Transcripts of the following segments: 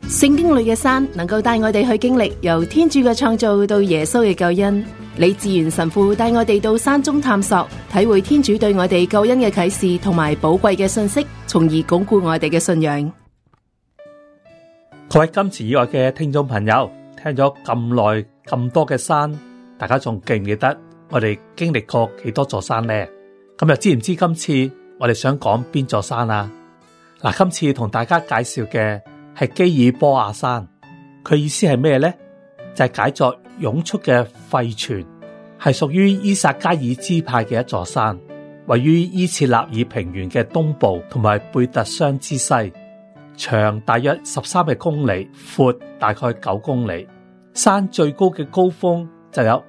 聖經裏嘅山能夠帶我哋去經歷由天主嘅創造到耶穌嘅救恩。李志源神父帶我哋到山中探索，體會天主對我哋救恩嘅啟示同埋寶貴嘅信息，從而鞏固我哋嘅信仰。 各位金池以外嘅聽眾朋友，聽咗咁耐咁多嘅山，大家仲記唔記得我哋經歷過幾多座山呢？咁又知唔知今次我哋想講邊座山啊？嗱，今次同大家介紹嘅係基爾波亞山，佢意思係咩呢？就係解作湧出嘅沸泉，係屬於伊撒加爾支派嘅一座山，位於伊切納爾平原嘅東部同埋貝特商之西，長大約13公里，闊大概9公里。山最高嘅高峰就有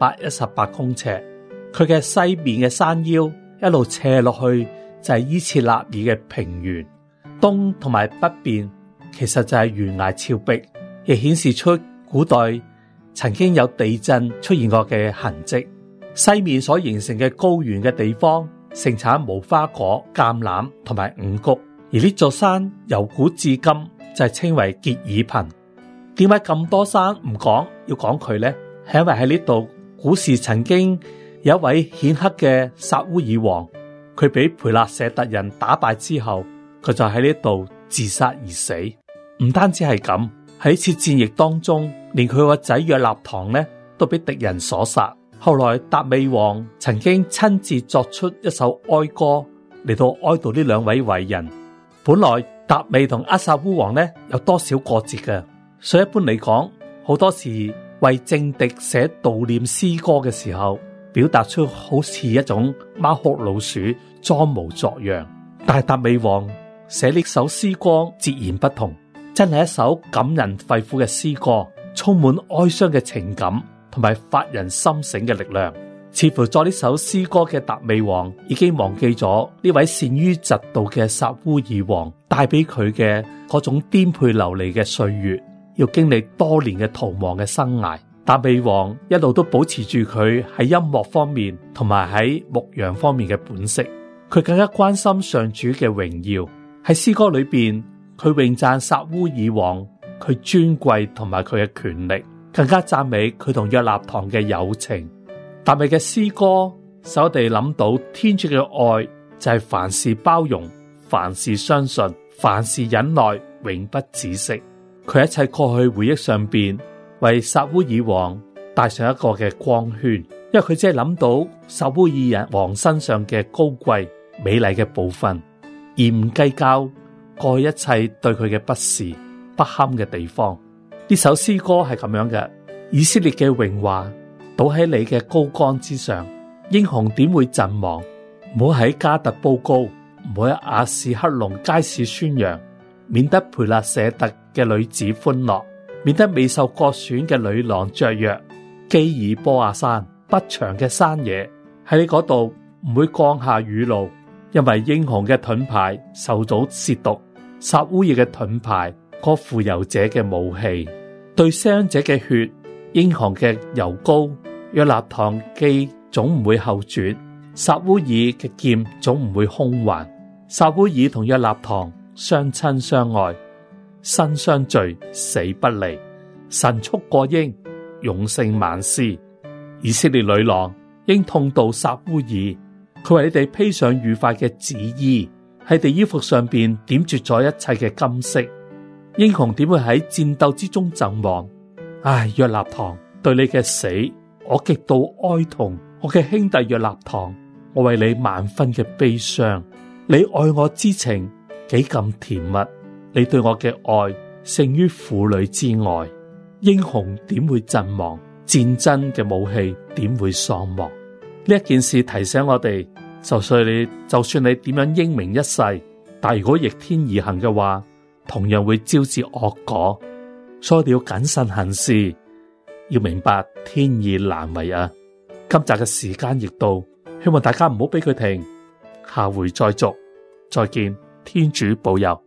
518公尺，佢嘅西面嘅山腰一路斜落去就係伊切納爾嘅平原，東同埋北邊其實就係懸崖峭壁，亦顯示出古代曾經有地震出現過嘅痕跡。西面所形成嘅高原嘅地方盛產無花果、橄欖同埋五穀，而呢座山由古至今就係稱為傑爾彭。點解咁多山唔講要講佢呢？係因為喺呢度古時曾經有一位顯赫嘅薩烏爾王，佢俾培勒舍特人打敗之後，佢就喺呢度自殺而死。唔單止係咁，喺呢次戰役當中，連佢個仔約納堂呢都俾敵人所殺。後來達味王曾經親自作出一首哀歌嚟到哀悼呢兩位偉人。本來達味同阿薩烏王呢有多少過節嘅，所以一般嚟講，好多時為政敵寫悼念詩歌嘅時候，表達出好似一種貓哭老鼠、裝模作樣。但係達味王寫呢首詩歌截然不同，真係一首感人肺腑嘅詩歌，充滿哀傷嘅情感同埋發人心醒嘅力量。似乎作呢首詩歌嘅達味王已經忘記咗呢位善於嫉妒嘅薩烏爾王帶俾佢嘅嗰種顛沛流離嘅歲月，要經歷多年嘅逃亡嘅生涯。達味王一路都保持住佢喺音樂方面同埋喺牧羊方面嘅本色，佢更加關心上主嘅榮耀。喺詩歌裏邊，佢詠讚薩烏爾王佢尊貴同埋佢嘅權力，更加讚美佢同約納堂嘅友情。達味嘅詩歌使我哋諗到天主嘅愛就係凡事包容，凡事相信，凡事忍耐，永不止息。佢一切過去回憶上邊為薩烏爾王帶上一個嘅光圈，因為佢只係諗到薩烏爾王身上嘅高貴美麗嘅部分，而唔計較過去一切對佢嘅不是不堪嘅地方。呢首詩歌係咁樣嘅：以色列嘅榮華倒喺你嘅高崗之上，英雄點會陣亡？唔好喺加特報告，唔好喺亞士克隆街市宣揚，免得培勒舍特嘅女子歡樂，免得未受割損嘅女郎雀躍。基爾波亞山不長嘅山野喺你嗰度唔會降下雨露，因為英雄嘅盾牌受到褻瀆，薩烏爾嘅盾牌嗰富有者嘅武器，對傷者嘅血，英雄嘅油膏，約納堂基總唔會後轉，薩烏爾嘅劍總唔會空還。薩烏爾同約納堂相親相愛，生相聚，死不離。神速過鷹，勇勝萬獅。以色列女郎應痛悼薩烏爾，佢為你哋披上愉快嘅紫衣，喺地衣服上邊點綴咗一切嘅金色。英雄點會喺戰鬥之中陣亡？唉，約納堂，對你嘅死，我極度哀痛。我嘅兄弟約納堂，我為你萬分嘅悲傷。你愛我之情幾咁甜蜜，你對我嘅愛勝於婦女之愛。英雄點會陣亡？戰爭嘅武器點會喪亡？呢一件事提醒我哋，就算你點樣英明一世，但如果逆天而行嘅話，同樣會招致惡果。所以我哋要謹慎行事，要明白天意難違啊！今集嘅時間亦到，希望大家唔好俾佢停，下回再續，再見，天主保佑。